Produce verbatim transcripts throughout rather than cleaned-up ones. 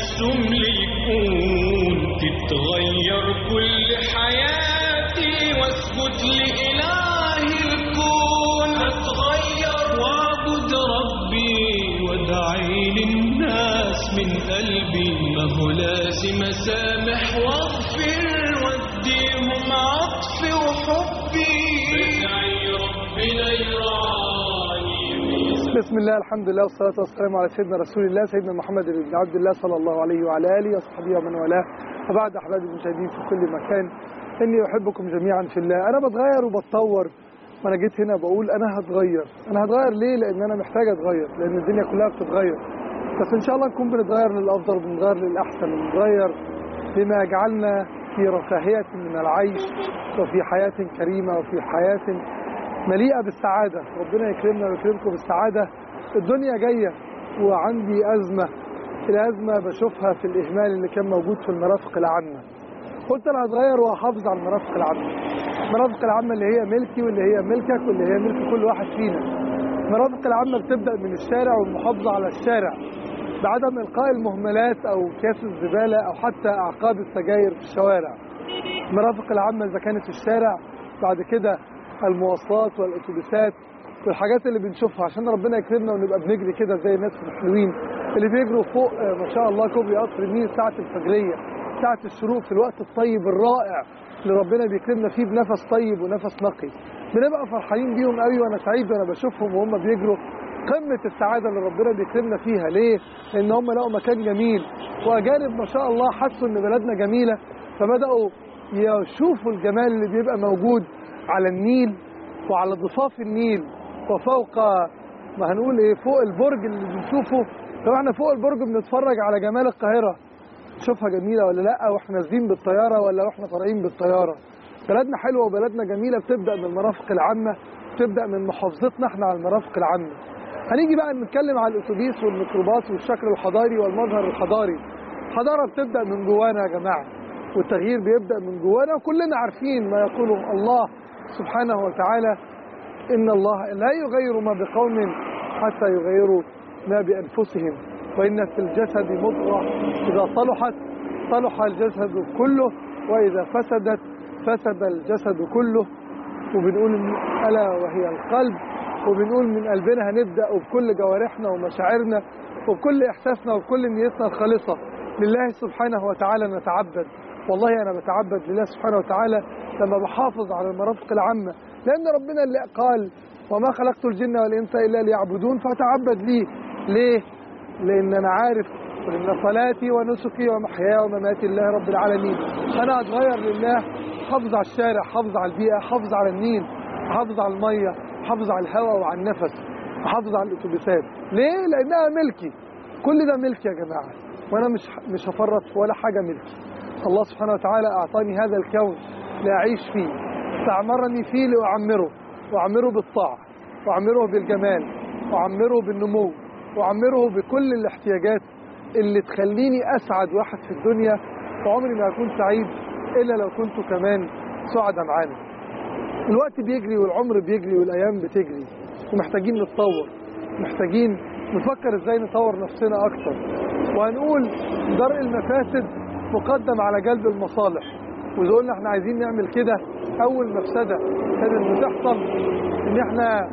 تبسم ليكون تتغير كل حياتي واسجد لإله الكون أتغير واعبد ربي وادعي للناس من قلبي ما هو لازم أسامح واغفر واديهم عطفي وحبي بدعي ربنا يرعاني. بسم الله الحمد لله والصلاة والسلام على سيدنا رسول الله سيدنا محمد بن عبد الله صلى الله عليه وعلى آله وصحبه ومن والاه. وبعد أحبابي المشاهدين في كل مكان إني أحبكم جميعا في الله. أنا بتغير وبتطور، وأنا جيت هنا بقول أنا هتغير. أنا هتغير ليه؟ لأن أنا محتاج أتغير، لأن الدنيا كلها بتتغير، بس إن شاء الله نكون بنتغير للأفضل وبنتغير للأحسن، بنتغير لما يجعلنا في رفاهية من العيش وفي حياة كريمة وفي حياة مليئة بالسعادة. ربنا يكرمنا ويكرمكم بالسعادة. الدنيا جاية وعندي أزمة، الأزمة بشوفها في الإهمال اللي كان موجود في المرافق العامة. قلت أنا هتغير وأحافظ على المرافق العامة. المرافق العامة اللي هي ملكي واللي هي ملكك واللي هي ملك كل واحد فينا. المرافق العامة بتبدأ من الشارع والمحافظة على الشارع بعدم إلقاء المهملات أو أكياس الزبالة أو حتى أعقاب السجاير في الشوارع. المرافق العامة إذا كانت في الشارع، بعد كده المواصلات والأتوبيسات والحاجات اللي بنشوفها، عشان ربنا يكرمنا ونبقى بنجري كده زي الناس الحلوين اللي بيجروا فوق ما شاء الله كوبري قصر النيل ساعة الفجرية، ساعة الشروق، في الوقت الطيب الرائع اللي ربنا بيكرمنا فيه بنفس طيب ونفس نقي. بنبقى فرحانين بيهم قوي، وانا سعيد وانا بشوفهم وهم بيجروا. قمة السعادة اللي ربنا بيكرمنا فيها. ليه؟ لأن هم لقوا مكان جميل، وأجانب ما شاء الله حسوا إن بلدنا جميلة، فبدأوا يشوفوا الجمال اللي بيبقى موجود على النيل وعلى ضفاف النيل وفوق ما هنقول ايه، فوق البرج اللي بنشوفه. لو احنا فوق البرج بنتفرج على جمال القاهرة، نشوفها جميلة ولا لا، واحنا نازلين بالطيارة ولا واحنا طالعين بالطيارة. بلدنا حلوة وبلدنا جميلة. بتبدأ من المرافق العامة، بتبدأ من محافظتنا احنا على المرافق العامة. هنيجي بقى نتكلم على الاتوبيس والميكروباص والشكل الحضاري والمظهر الحضاري. الحضارة بتبدأ من جوانا يا جماعة، والتغيير بيبدأ من جوانا، وكلنا عارفين ما يقوله الله سبحانه وتعالى: إن الله لا يغير ما بقوم حتى يغيروا ما بأنفسهم، وإن في الجسد مضغة إذا صلحت صلح الجسد كله وإذا فسدت فسد الجسد كله. وبنقول ألا وهي القلب، وبنقول من قلبنا هنبدأ، وبكل جوارحنا ومشاعرنا وبكل إحساسنا وبكل نيتنا الخالصة لله سبحانه وتعالى نتعبد. والله أنا بتعبد لله سبحانه وتعالى لما بحافظ على المرافق العامة، لأن ربنا اللي قال: وما خلقت الجن والإنس إلا ليعبدون، فأتعبد ليه. ليه؟ لأن أنا عارف إن صلاتي ونسكي ومحياي ومماتي لله رب العالمين. أنا أتغير لله، حافظ على الشارع، حافظ على البيئة، حافظ على النيل، حافظ على المية، حافظ على الهواء وعلى النفس، حافظ على الأتوبيسات. ليه؟ لأنها ملكي. كل ده ملكي يا جماعة، وأنا مش مش هفرط في ولا حاجة ملكي. الله سبحانه وتعالى أعطاني هذا الكون لأعيش فيه، استعمرني فيه لأعمره، وأعمره بالطاعة، وأعمره بالجمال، وأعمره بالنمو، وأعمره بكل الاحتياجات اللي تخليني أسعد واحد في الدنيا. وعمري ما أكون سعيد إلا لو كنت كمان سعداء معانا. الوقت بيجري والعمر بيجري والأيام بتجري، ومحتاجين نتطور، محتاجين نفكر إزاي نطور نفسنا أكتر. وهنقول درء المفاسد مقدم على جلب المصالح. وإذا قلنا احنا عايزين نعمل كده، أول مفسدة كانت بتحصل إن احنا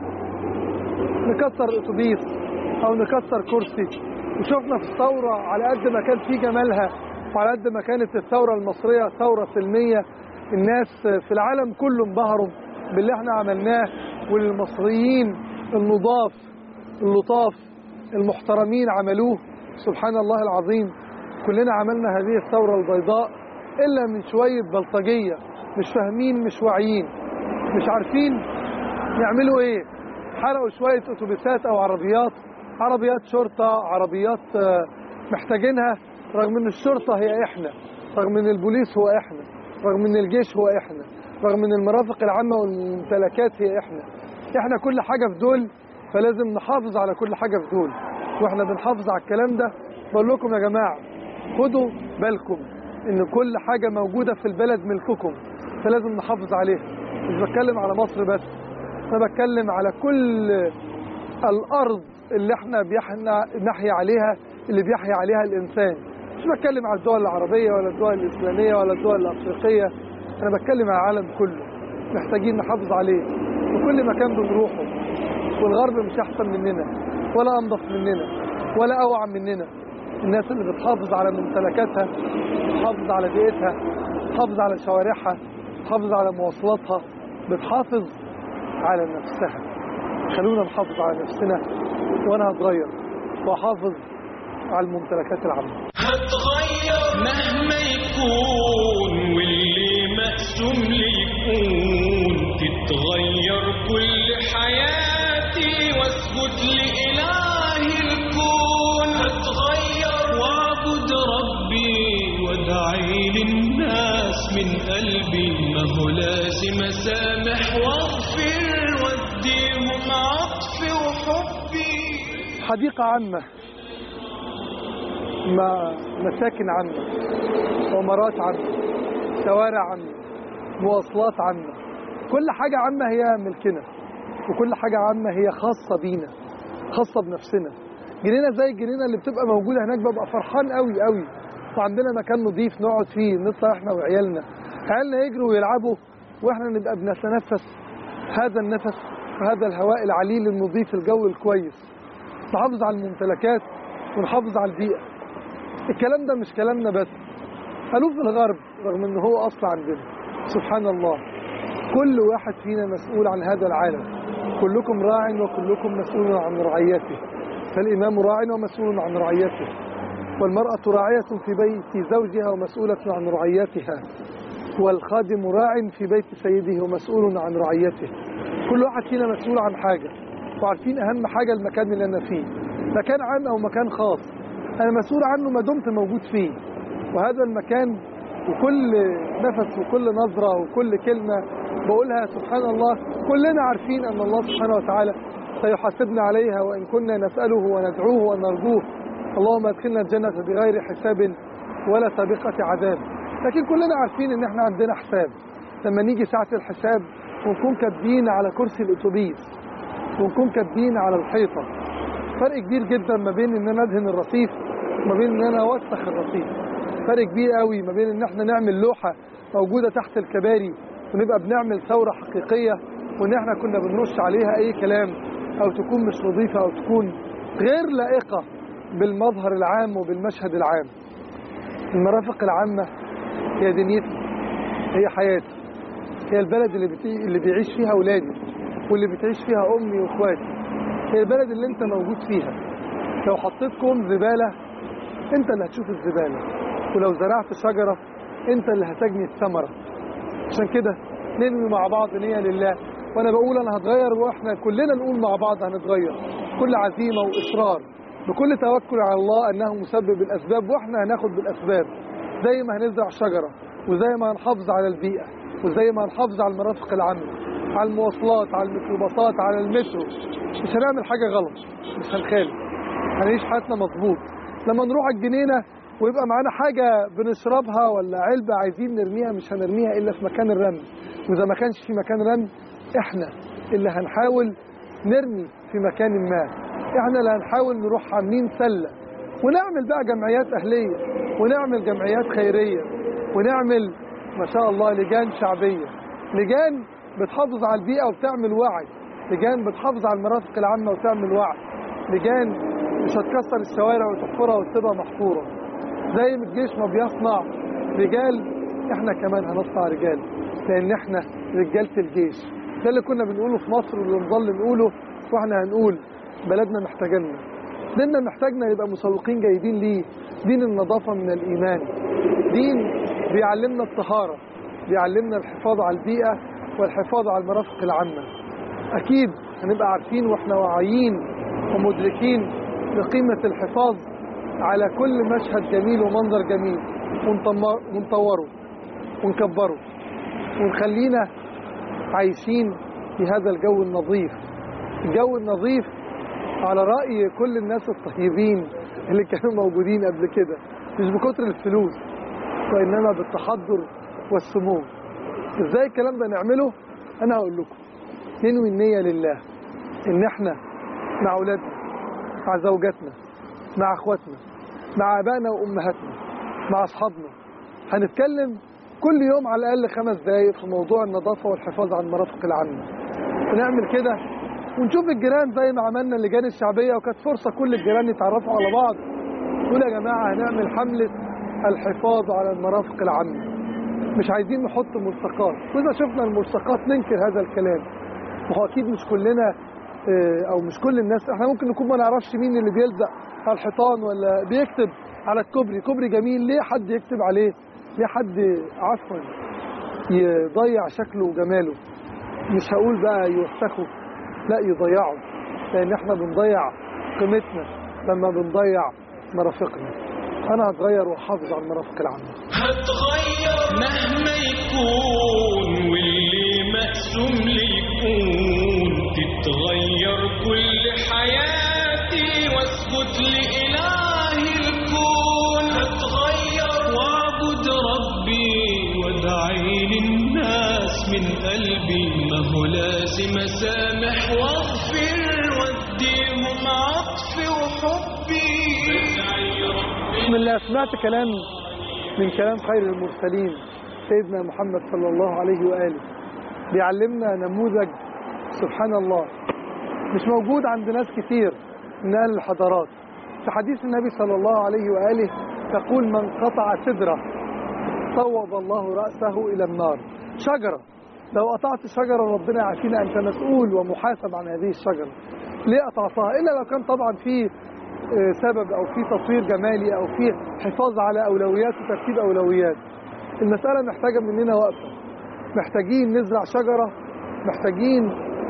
نكسر أتوبيس أو نكسر كرسي. وشوفنا في الثورة على قد ما كان في جمالها، وعلى قد ما كانت الثورة المصرية ثورة سلمية، الناس في العالم كله انبهروا باللي احنا عملناه، والمصريين النضاف اللطاف المحترمين عملوه. سبحان الله العظيم، كلنا عملنا هذه الثورة البيضاء إلا من شوية بلطجية مش فاهمين، مش واعيين، مش عارفين يعملوا ايه. حرقوا شوية أتوبيسات أو عربيات، عربيات شرطة، عربيات محتاجينها، رغم ان الشرطة هي احنا، رغم ان البوليس هو احنا، رغم ان الجيش هو احنا، رغم ان المرافق العامة والممتلكات هي احنا. احنا كل حاجة في دول، فلازم نحافظ على كل حاجة في دول. واحنا بنحافظ على الكلام ده بقول لكم يا جماعة، خدوا بالكم ان كل حاجة موجودة في البلد ملككم، فلازم نحافظ عليها. مش بتكلم على مصر بس، انا بتكلم على كل الارض اللي احنا بيحنا نحيا عليها، اللي بيحيا عليها الانسان. مش بتكلم على الدول العربية ولا الدول الإسلامية ولا الدول الأفريقية، أنا بتكلم على العالم كله. محتاجين نحافظ عليه في كل مكان بنروحه. والغرب مش أحسن مننا ولا أنظف مننا ولا أوعى مننا. الناس اللي بتحافظ على ممتلكاتها، بتحافظ على بيئتها، بتحافظ على شوارعها، بتحافظ على مواصلاتها، بتحافظ على نفسها. خلونا نحافظ على نفسنا، وأنا هتغير وأحافظ على الممتلكات العامة. هتغير مهما يكون واللي مقسوم لي يكون، تتغير كل حياتي واسجد لإله الكون. هتغير واعبد ربي وادعي للناس من قلبي، ما هو لازم اسامح واغفر واديهم عطفي وحبي. حديقة عامة، مساكن عامة، عمارات عامة، شوارع عامة، مواصلات عامة، كل حاجة عامة هي ملكنا، وكل حاجة عامة هي خاصة بينا، خاصة بنفسنا. جنينة زي الجنينة اللي بتبقى موجودة هناك ببقى فرحان قوي قوي، وعندنا مكان نظيف نقعد فيه نطلع احنا وعيالنا، عيالنا يجروا ويلعبوا واحنا نبقى بنتنفس هذا النفس وهذا الهواء العليل النظيف، الجو الكويس. نحافظ على الممتلكات ونحافظ على البيئة. الكلام ده مش كلامنا بس، قالوه في الغرب رغم ان هو اصل عندنا. سبحان الله، كل واحد فينا مسؤول عن هذا العالم. كلكم راع وكلكم مسؤول عن رعيته، فالإمام راع ومسؤول عن رعيته، والمرأة راعية في بيت زوجها ومسؤولة عن رعيتها، والخادم راع في بيت سيده ومسؤول عن رعيته. كل واحد فينا مسؤول عن حاجة، وعارفين أهم حاجة المكان اللي أنا فيه، مكان عام أو مكان خاص، أنا مسؤول عنه ما دمت موجود فيه. وهذا المكان وكل نفس وكل نظرة وكل كلمة بقولها سبحان الله كلنا عارفين أن الله سبحانه وتعالى سيحاسبنا عليها، وإن كنا نسأله وندعوه ونرجوه. اللهم ادخلنا الجنة بغير حساب ولا سابقة عذاب. لكن كلنا عارفين أن احنا عندنا حساب. لما نيجي ساعة الحساب ونكون كاتبين على كرسي الأتوبيس ونكون كاتبين على الحيطة، فرق كبير جدا ما بين ان انا ادهن الرصيف وما بين ان انا اوسخ الرصيف. فرق كبير قوي ما بين ان احنا نعمل لوحة موجودة تحت الكباري ونبقى بنعمل ثورة حقيقية، وان احنا كنا بنرش عليها اي كلام او تكون مش نظيفة او تكون غير لائقة بالمظهر العام وبالمشهد العام. المرافق العامة هي دنيتي، هي حياتي، هي البلد اللي, بتي... اللي بيعيش فيها أولادي واللي بتعيش فيها أمي وإخواتي، هي البلد اللي انت موجود فيها. لو حطيت كوم زبالة انت اللي هتشوف الزبالة، ولو زرعت شجرة انت اللي هتجني الثمرة. عشان كده ننوي مع بعض نية لله، وانا بقول انا هتغير واحنا كلنا نقول مع بعض هنتغير، كل عزيمة واصرار بكل توكل على الله انه مسبب الاسباب، واحنا هناخد بالاسباب زي ما هنزرع شجرة، وزي ما هنحافظ على البيئة، وزي ما هنحافظ على المرافق العامة، على المواصلات، على الميكروباصات، على المترو. مش هنعمل حاجة غلط، مش هنخالف، هنعيش حياتنا مظبوط. لما نروح الجنينة ويبقى معانا حاجة بنشربها ولا علبة عايزين نرميها، مش هنرميها إلا في مكان الرمي، وإذا ما كانش في مكان رمي إحنا اللي هنحاول نرمي في مكان ما، إحنا اللي هنحاول نروح عاملين سلة، ونعمل بقى جمعيات أهلية، ونعمل جمعيات خيرية، ونعمل ما شاء الله لجان شعبية، لجان بتحافظ على البيئة وبتعمل وعي، لجان بتحافظ على المرافق العامة وتعمل وعي، لجان مش هتكسر الشوارع وتحفرها وتسيبها محفورة. زي ما الجيش ما بيصنع رجال، احنا كمان هنصنع رجال، لان احنا رجالة الجيش. ده اللي كنا بنقوله في مصر واللي نظل نقوله، واحنا هنقول بلدنا محتاجنا، ديننا محتاجنا يبقى مسوقين جيدين ليه. دين النظافة من الإيمان، دين بيعلمنا الطهارة، بيعلمنا الحفاظ على البيئة والحفاظ على المرافق العامة. أكيد هنبقى عارفين وإحنا واعيين ومدركين لقيمة الحفاظ على كل مشهد جميل ومنظر جميل، ونطوره ونكبره ونخلينا عايشين في هذا الجو النظيف. الجو النظيف على رأي كل الناس الطيبين اللي كانوا موجودين قبل كده، مش بكتر الفلوس وإنما بالتحضر والسمو. إزاي الكلام ده نعمله؟ أنا هقول لكم. ننوي النية لله إن إحنا مع أولادنا، مع زوجاتنا، مع أخواتنا، مع آبائنا وأمهاتنا، مع أصحابنا. هنتكلم كل يوم على الأقل خمس دقايق في موضوع النظافة والحفاظ على المرافق العامة، ونعمل كده ونشوف الجيران زي ما عملنا اللجان الشعبية، وكانت فرصة كل الجيران يتعرفوا على بعض. نقول يا جماعة هنعمل حملة الحفاظ على المرافق العامة، مش عايزين نحط ملصقات، وإذا شفنا الملصقات ننكر هذا الكلام. وهو أكيد مش كلنا أو مش كل الناس، احنا ممكن نكون ما نعرفش مين اللي بيلزق على الحيطان ولا بيكتب على الكوبري. كوبري جميل، ليه حد يكتب عليه؟ ليه حد عفوا يضيع شكله وجماله؟ مش هقول بقى يوسخه، لا يضيعه، لان احنا بنضيع قيمتنا لما بنضيع مرافقنا. انا هتغير واحافظ على المرافق العامة. هتغير مهما يكون واللي مقسوم لي يكون، تتغير كل حياتي واسجد لإله الكون. هتغير واعبد ربي وادعي للناس من قلبي، ما هو لازم اسامح واغفر واديهم عطفي وحبي. بسم الله. سمعت كلام من كلام خير المرسلين سيدنا محمد صلى الله عليه وآله، بيعلمنا نموذج سبحان الله مش موجود عند ناس كتير من أهل الحضارات. في حديث النبي صلى الله عليه وآله تقول: من قطع سدرة صوب الله رأسه إلى النار. شجرة، لو قطعت شجرة ربنا يعافينا أنت مسؤول ومحاسب عن هذه الشجرة. ليه قطعتها؟ إلا لو كان طبعا في سبب أو في تطوير جمالي أو في حفاظ على أولويات وترتيب أولويات. المسألة محتاجة مننا وقفة، محتاجين نزرع شجرة، محتاجين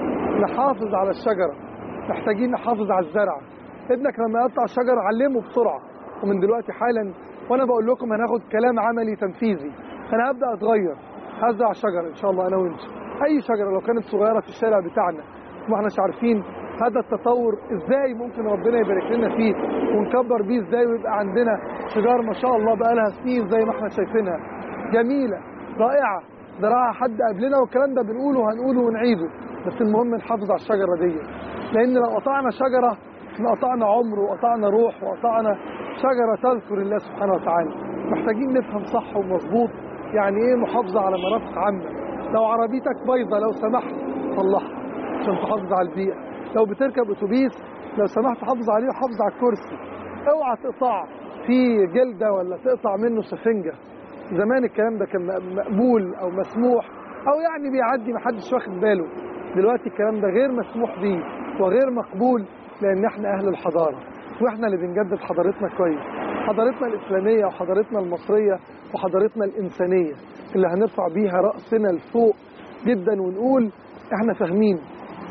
نحافظ على الشجرة، محتاجين نحافظ على الزرع. ابنك لما يقطع الشجرة علمه بسرعة، ومن دلوقتي حالا وأنا بقول لكم هناخد كلام عملي تنفيذي. أنا هبدأ أتغير، هزرع شجرة إن شاء الله أنا وإنت، أي شجرة لو كانت صغيرة في الشارع بتاعنا، ما احناش عارفين هذا التطور ازاي ممكن ربنا يبارك لنا فيه ونكبر بيه ازاي، ويبقى عندنا شجار ما شاء الله بقى لها سنين زي ما احنا شايفينها، جميلة رائعة زرعها حد قبلنا، والكلام ده بنقوله وهنقوله ونعيده. بس المهم نحافظ على الشجرة دي، لان لو قطعنا شجرة احنا قطعنا عمر وقطعنا روح وقطعنا شجرة تذكر الله سبحانه وتعالى. محتاجين نفهم صح ومظبوط يعني ايه محافظة على مرافق عامة. لو عربيتك بايظة لو سمحت صلحها عشان تحافظ على البيئة. لو بتركب اتوبيس لو سمحت حافظ عليه وحافظ على الكرسي. اوعى تقطع فيه جلدة ولا تقطع منه سفنجة. زمان الكلام ده كان مقبول او مسموح او يعني بيعدي محدش واخد باله. دلوقتي الكلام ده غير مسموح بيه وغير مقبول، لان احنا اهل الحضارة واحنا اللي بنجدد حضارتنا كويس، حضارتنا الاسلامية وحضارتنا المصرية وحضارتنا الانسانية اللي هنرفع بيها رأسنا لفوق جدا ونقول احنا فاهمين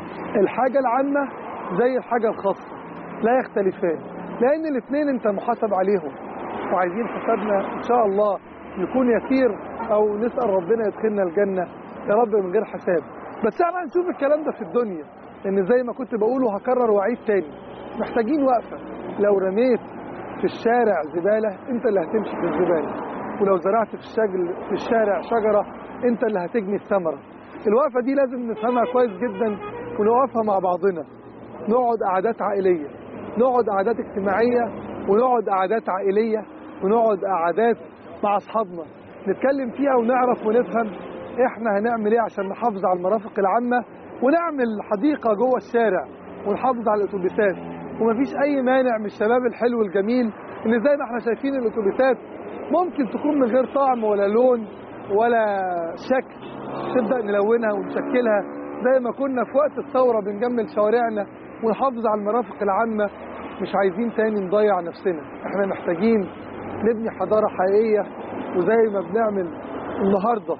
الحاجة العامة زي الحاجة الخاصة لا يختلفان، لأن الاثنين انت محاسب عليهم، وعايزين حسابنا إن شاء الله يكون يسير أو نسأل ربنا يدخلنا الجنة يا رب من غير حساب. بس احنا هنشوف الكلام ده في الدنيا، لأن زي ما كنت بقوله هكرر وأعيد تاني، محتاجين وقفة. لو رميت في الشارع زبالة انت اللي هتمشي في الزبالة، ولو زرعت في الشجل في الشارع شجرة انت اللي هتجني الثمرة. الوقفة دي لازم نفهمها كويس جدا ونوقفها مع بعضنا. نقعد قعدات عائلية، نقعد قعدات اجتماعية، ونقعد قعدات عائلية، ونقعد قعدات مع أصحابنا نتكلم فيها ونعرف ونفهم احنا هنعمل ايه عشان نحافظ على المرافق العامة، ونعمل حديقة جوه الشارع ونحافظ على الأتوبيسات. ومفيش أي مانع من الشباب الحلو الجميل إن زي ما احنا شايفين الأتوبيسات ممكن تكون من غير طعم ولا لون ولا شكل، تبدأ نلونها ونشكلها زي ما كنا في وقت الثورة بنجمل شوارعنا ونحافظ على المرافق العامة. مش عايزين تاني نضيع نفسنا، احنا محتاجين نبني حضارة حقيقية. وزي ما بنعمل النهاردة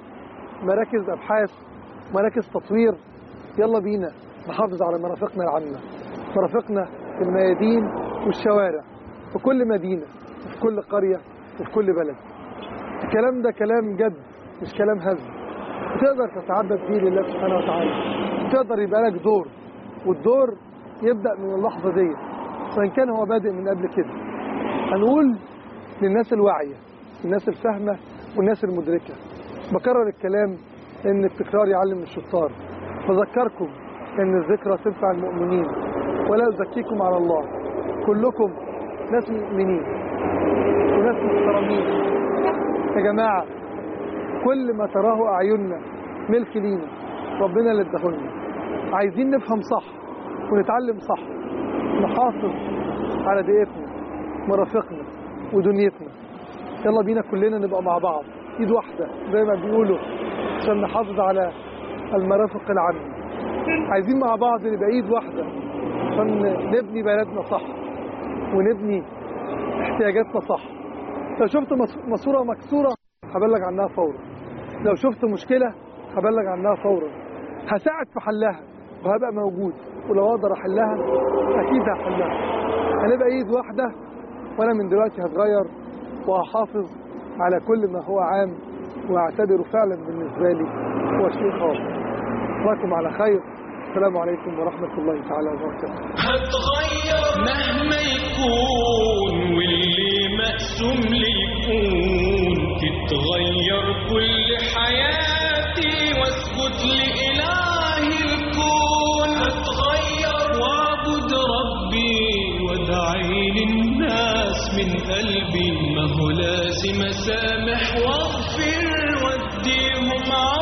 مراكز أبحاث مراكز تطوير، يلا بينا نحافظ على مرافقنا العامة، مرافقنا في الميادين والشوارع في كل مدينة وفي كل قرية وفي كل بلد. الكلام ده كلام جد مش كلام هزل، وتقدر تتعبد فيه لله سبحانه وتعالى، تقدر يبقى لك دور، والدور يبدأ من اللحظة دي وإن كان هو بادئ من قبل كده. هنقول للناس الواعية، الناس الفاهمة والناس المدركة. بكرر الكلام لأن التكرار يعلم الشطار. بذكركم أن الذكرى تنفع المؤمنين ولا أزكيكم على الله، كلكم ناس مؤمنين وناس محترمين يا جماعة كل ما تراه أعيننا ملك لينا، ربنا اللي اداهولنا. عايزين نفهم صح ونتعلم صح، نحافظ على بيئتنا مرافقنا ودنيتنا. يلا بينا كلنا نبقى مع بعض ايد واحدة زي ما بيقولوا عشان نحافظ على المرافق العامة. عايزين مع بعض نبقى ايد واحدة عشان نبني بلدنا صح ونبني احتياجاتنا صح. لو شفت ماسورة مكسورة هبلغ عنها فورا، لو شفت مشكلة هبلغ عنها فورا، هساعد في حلها وهبقى موجود، ولو اقدر احلها اكيد هحلها. هنبقى ايد واحدة، وانا من دلوقتي هتغير وهحافظ على كل ما هو عام واعتبره فعلا بالنسبة لي هو شيء خاص. أراكم على خير، السلام عليكم ورحمة الله تعالى وبركاته. هتغير مهما يكون واللي مقسوم لي يكون، تتغير كل حياتي واسجد لإله الكون. هتغير واعبد ربي وادعي للناس من قلبي، ما هو لازم اسامح واغفر واديهم